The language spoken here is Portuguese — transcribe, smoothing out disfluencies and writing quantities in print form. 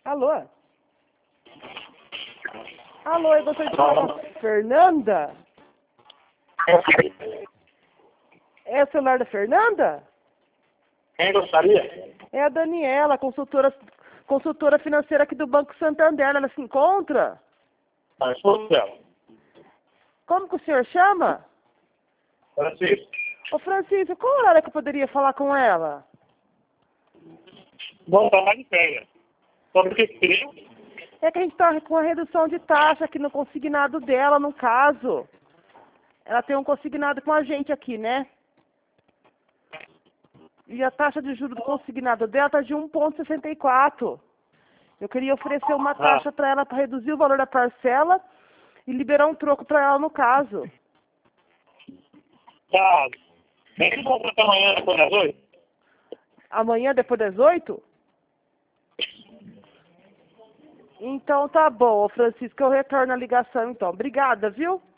Alô? Alô, eu gostaria de falar com a Fernanda? É o celular da Fernanda? Quem gostaria? É a Daniela, consultora financeira aqui do Banco Santander. Ela se encontra? A esposa dela. Como que o senhor chama? Francisco. Ô Francisco, qual horário que eu poderia falar com ela? Vamos falar de férias. Sobre o que queria? É que a gente está com a redução de taxa aqui no consignado dela, no caso. Ela tem um consignado com a gente aqui, né? E a taxa de juros do consignado dela está de 1,64. Eu queria oferecer uma taxa para ela para reduzir o valor da parcela e liberar um troco para ela no caso. Tá. Vem que compra até amanhã, depois das 8. Amanhã, depois das 8? Então tá bom, Francisco, eu retorno a ligação então. Obrigada, viu?